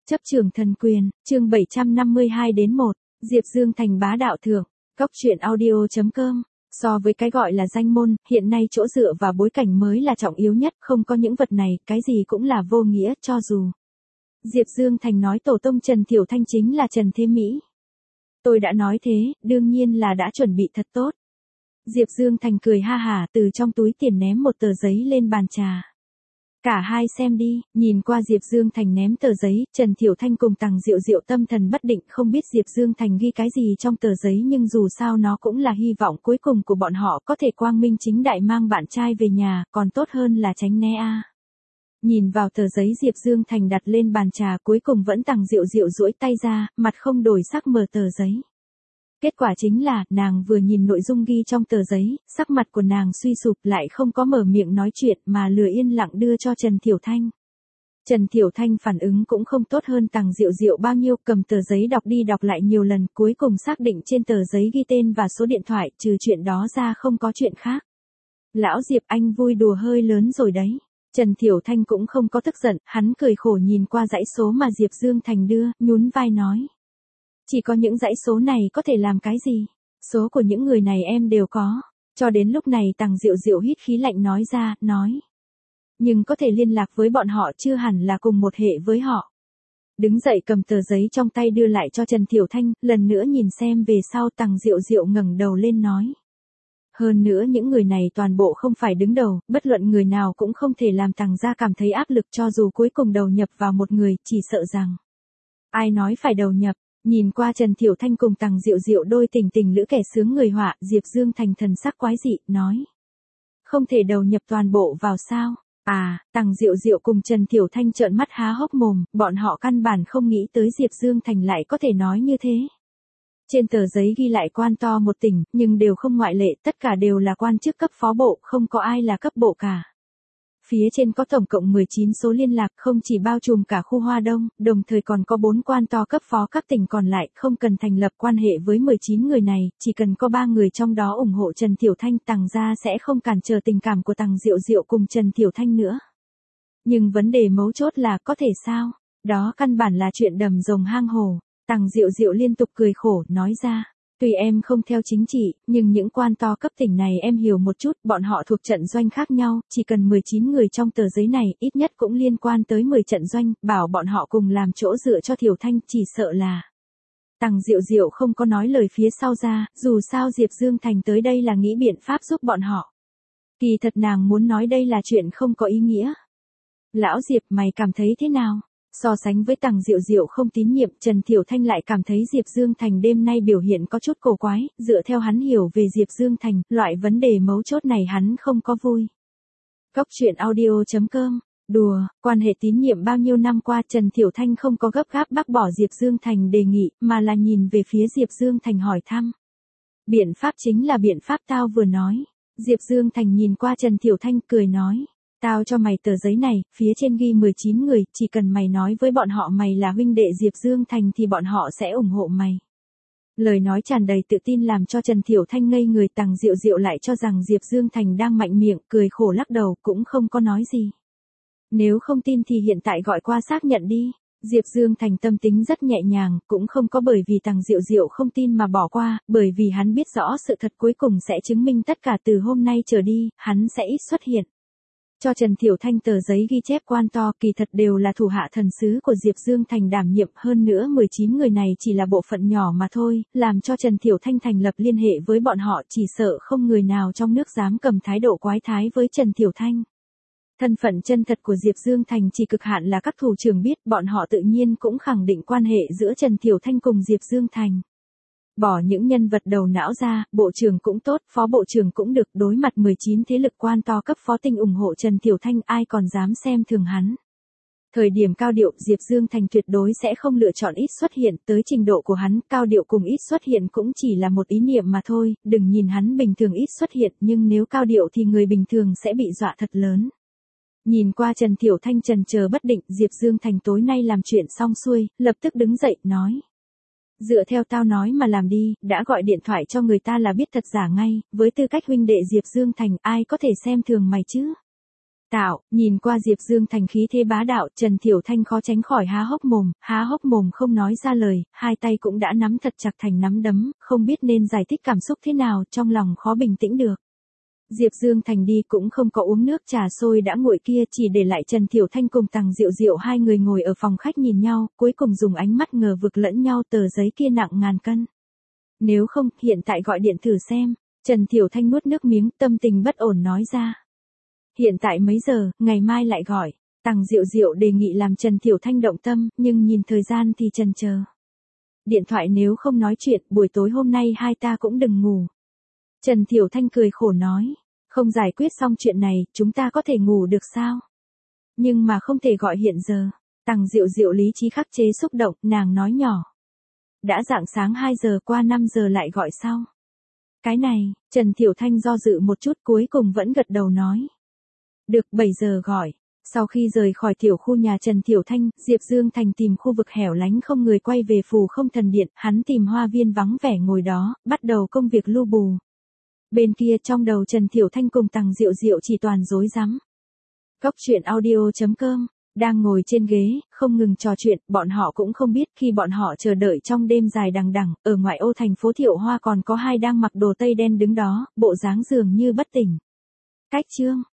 Chấp trường thần quyền, chương 752-1, Diệp Dương thành bá đạo thượng, Góc truyện audio.com. So với cái gọi là danh môn, hiện nay chỗ dựa và bối cảnh mới là trọng yếu nhất, không có những vật này, cái gì cũng là vô nghĩa, cho dù. Diệp Dương thành nói tổ tông Trần Thiểu Thanh chính là Trần Thế Mỹ. Tôi đã nói thế, đương nhiên là đã chuẩn bị thật tốt. Diệp Dương thành cười ha hả, từ trong túi tiền ném một tờ giấy lên bàn trà. Cả hai xem đi, nhìn qua Diệp Dương Thành ném tờ giấy, Trần Thiểu Thanh cùng Tằng Diệu Diệu tâm thần bất định, không biết Diệp Dương Thành ghi cái gì trong tờ giấy, nhưng dù sao nó cũng là hy vọng cuối cùng của bọn họ có thể quang minh chính đại mang bạn trai về nhà, còn tốt hơn là tránh né a. Nhìn vào tờ giấy Diệp Dương Thành đặt lên bàn trà, cuối cùng vẫn Tằng Diệu Diệu duỗi tay ra, mặt không đổi sắc mở tờ giấy. Kết quả chính là, nàng vừa nhìn nội dung ghi trong tờ giấy, sắc mặt của nàng suy sụp, lại không có mở miệng nói chuyện mà lừa yên lặng đưa cho Trần Thiểu Thanh. Trần Thiểu Thanh phản ứng cũng không tốt hơn Tằng Diệu Diệu bao nhiêu, cầm tờ giấy đọc đi đọc lại nhiều lần, cuối cùng xác định trên tờ giấy ghi tên và số điện thoại, trừ chuyện đó ra không có chuyện khác. Lão Diệp, anh vui đùa hơi lớn rồi đấy. Trần Thiểu Thanh cũng không có tức giận, hắn cười khổ nhìn qua dãy số mà Diệp Dương Thành đưa, nhún vai nói. Chỉ có những dãy số này có thể làm cái gì? Số của những người này em đều có. Cho đến lúc này Tằng Diệu Diệu hít khí lạnh nói ra, nói. Nhưng có thể liên lạc với bọn họ chưa hẳn là cùng một hệ với họ. Đứng dậy cầm tờ giấy trong tay đưa lại cho Trần Thiểu Thanh, lần nữa nhìn xem về sau Tằng Diệu Diệu ngẩng đầu lên nói. Hơn nữa những người này toàn bộ không phải đứng đầu, bất luận người nào cũng không thể làm Tằng gia cảm thấy áp lực, cho dù cuối cùng đầu nhập vào một người, chỉ sợ rằng. Ai nói phải đầu nhập? Nhìn qua Trần Thiểu Thanh cùng Tằng Diệu Diệu đôi tình tình lữ kẻ sướng người họa, Diệp Dương Thành thần sắc quái dị, nói. Không thể đầu nhập toàn bộ vào sao? À, Tằng Diệu Diệu cùng Trần Thiểu Thanh trợn mắt há hốc mồm, bọn họ căn bản không nghĩ tới Diệp Dương Thành lại có thể nói như thế. Trên tờ giấy ghi lại quan to một tỉnh, nhưng đều không ngoại lệ, tất cả đều là quan chức cấp phó bộ, không có ai là cấp bộ cả. Phía trên có tổng cộng 19 số liên lạc, không chỉ bao trùm cả khu Hoa Đông, đồng thời còn có 4 quan to cấp phó các tỉnh còn lại, không cần thành lập quan hệ với 19 người này, chỉ cần có 3 người trong đó ủng hộ Trần Thiểu Thanh, Tằng gia sẽ không cản trở tình cảm của Tằng Diệu Diệu cùng Trần Thiểu Thanh nữa. Nhưng vấn đề mấu chốt là có thể sao? Đó căn bản là chuyện đầm rồng hang hổ. Tằng Diệu Diệu liên tục cười khổ, nói ra. Tuy em không theo chính trị, nhưng những quan to cấp tỉnh này em hiểu một chút, bọn họ thuộc trận doanh khác nhau, chỉ cần 19 người trong tờ giấy này, ít nhất cũng liên quan tới 10 trận doanh, bảo bọn họ cùng làm chỗ dựa cho Thiểu Thanh, chỉ sợ là. Tằng Diệu Diệu không có nói lời phía sau ra, dù sao Diệp Dương Thành tới đây là nghĩ biện pháp giúp bọn họ. Kỳ thật nàng muốn nói đây là chuyện không có ý nghĩa. Lão Diệp, mày cảm thấy thế nào? So sánh với Tằng Diệu Diệu không tín nhiệm, Trần Thiểu Thanh lại cảm thấy Diệp Dương Thành đêm nay biểu hiện có chút cổ quái, dựa theo hắn hiểu về Diệp Dương Thành, loại vấn đề mấu chốt này hắn không có vui. Góc truyện audio.com. Đùa, quan hệ tín nhiệm bao nhiêu năm qua Trần Thiểu Thanh không có gấp gáp bác bỏ Diệp Dương Thành đề nghị, mà là nhìn về phía Diệp Dương Thành hỏi thăm. Biện pháp chính là biện pháp tao vừa nói. Diệp Dương Thành nhìn qua Trần Thiểu Thanh cười nói. Tao cho mày tờ giấy này, phía trên ghi 19 người, chỉ cần mày nói với bọn họ mày là huynh đệ Diệp Dương Thành thì bọn họ sẽ ủng hộ mày. Lời nói tràn đầy tự tin làm cho Trần Thiểu Thanh ngây người, Tằng Diệu Diệu lại cho rằng Diệp Dương Thành đang mạnh miệng, cười khổ lắc đầu, cũng không có nói gì. Nếu không tin thì hiện tại gọi qua xác nhận đi. Diệp Dương Thành tâm tính rất nhẹ nhàng, cũng không có bởi vì Tằng Diệu Diệu không tin mà bỏ qua, bởi vì hắn biết rõ sự thật cuối cùng sẽ chứng minh tất cả từ hôm nay trở đi, hắn sẽ ít xuất hiện. Cho Trần Thiểu Thanh tờ giấy ghi chép quan to kỳ thật đều là thủ hạ thần sứ của Diệp Dương Thành đảm nhiệm, hơn nữa 19 người này chỉ là bộ phận nhỏ mà thôi, làm cho Trần Thiểu Thanh thành lập liên hệ với bọn họ, chỉ sợ không người nào trong nước dám cầm thái độ quái thái với Trần Thiểu Thanh. Thân phận chân thật của Diệp Dương Thành chỉ cực hạn là các thủ trưởng biết, bọn họ tự nhiên cũng khẳng định quan hệ giữa Trần Thiểu Thanh cùng Diệp Dương Thành. Bỏ những nhân vật đầu não ra, bộ trưởng cũng tốt, phó bộ trưởng cũng được, đối mặt 19 thế lực quan to cấp phó tinh ủng hộ Trần Thiểu Thanh, ai còn dám xem thường hắn. Thời điểm cao điệu, Diệp Dương Thành tuyệt đối sẽ không lựa chọn ít xuất hiện, tới trình độ của hắn, cao điệu cùng ít xuất hiện cũng chỉ là một ý niệm mà thôi, đừng nhìn hắn bình thường ít xuất hiện, nhưng nếu cao điệu thì người bình thường sẽ bị dọa thật lớn. Nhìn qua Trần Thiểu Thanh trần chờ bất định, Diệp Dương Thành tối nay làm chuyện xong xuôi, lập tức đứng dậy, nói. Dựa theo tao nói mà làm đi, đã gọi điện thoại cho người ta là biết thật giả ngay, với tư cách huynh đệ Diệp Dương Thành ai có thể xem thường mày chứ? Tạo, nhìn qua Diệp Dương Thành khí thế bá đạo, Trần Thiểu Thanh khó tránh khỏi há hốc mồm không nói ra lời, hai tay cũng đã nắm thật chặt thành nắm đấm, không biết nên giải thích cảm xúc thế nào, trong lòng khó bình tĩnh được. Diệp Dương Thành đi cũng không có uống nước trà sôi đã nguội kia, chỉ để lại Trần Thiểu Thanh cùng Tằng Diệu Diệu hai người ngồi ở phòng khách nhìn nhau, cuối cùng dùng ánh mắt ngờ vực lẫn nhau, tờ giấy kia nặng ngàn cân. Nếu không, hiện tại gọi điện thử xem. Trần Thiểu Thanh nuốt nước miếng, tâm tình bất ổn nói ra. Hiện tại mấy giờ, ngày mai lại gọi. Tằng Diệu Diệu đề nghị làm Trần Thiểu Thanh động tâm, nhưng nhìn thời gian thì chần chờ. Điện thoại nếu không nói chuyện, buổi tối hôm nay hai ta cũng đừng ngủ. Trần Thiểu Thanh cười khổ nói. Không giải quyết xong chuyện này, chúng ta có thể ngủ được sao? Nhưng mà không thể gọi hiện giờ. Tằng Diệu Diệu lý trí khắc chế xúc động, nàng nói nhỏ. Đã rạng sáng 2 giờ qua 5 giờ lại gọi sau. Cái này, Trần Thiểu Thanh do dự một chút cuối cùng vẫn gật đầu nói. Được 7 giờ gọi. Sau khi rời khỏi tiểu khu nhà Trần Thiểu Thanh, Diệp Dương Thành tìm khu vực hẻo lánh không người quay về Phù Không Thần Điện, hắn tìm hoa viên vắng vẻ ngồi đó, bắt đầu công việc lu bù. Bên kia trong đầu Trần Thiểu Thanh cùng Tằng Diệu Diệu chỉ toàn rối rắm. Góc truyện audio.com, đang ngồi trên ghế, không ngừng trò chuyện, bọn họ cũng không biết khi bọn họ chờ đợi trong đêm dài đằng đẵng, ở ngoại ô thành phố Thiệu Hoa còn có hai đang mặc đồ tây đen đứng đó, bộ dáng dường như bất tỉnh. Cách chương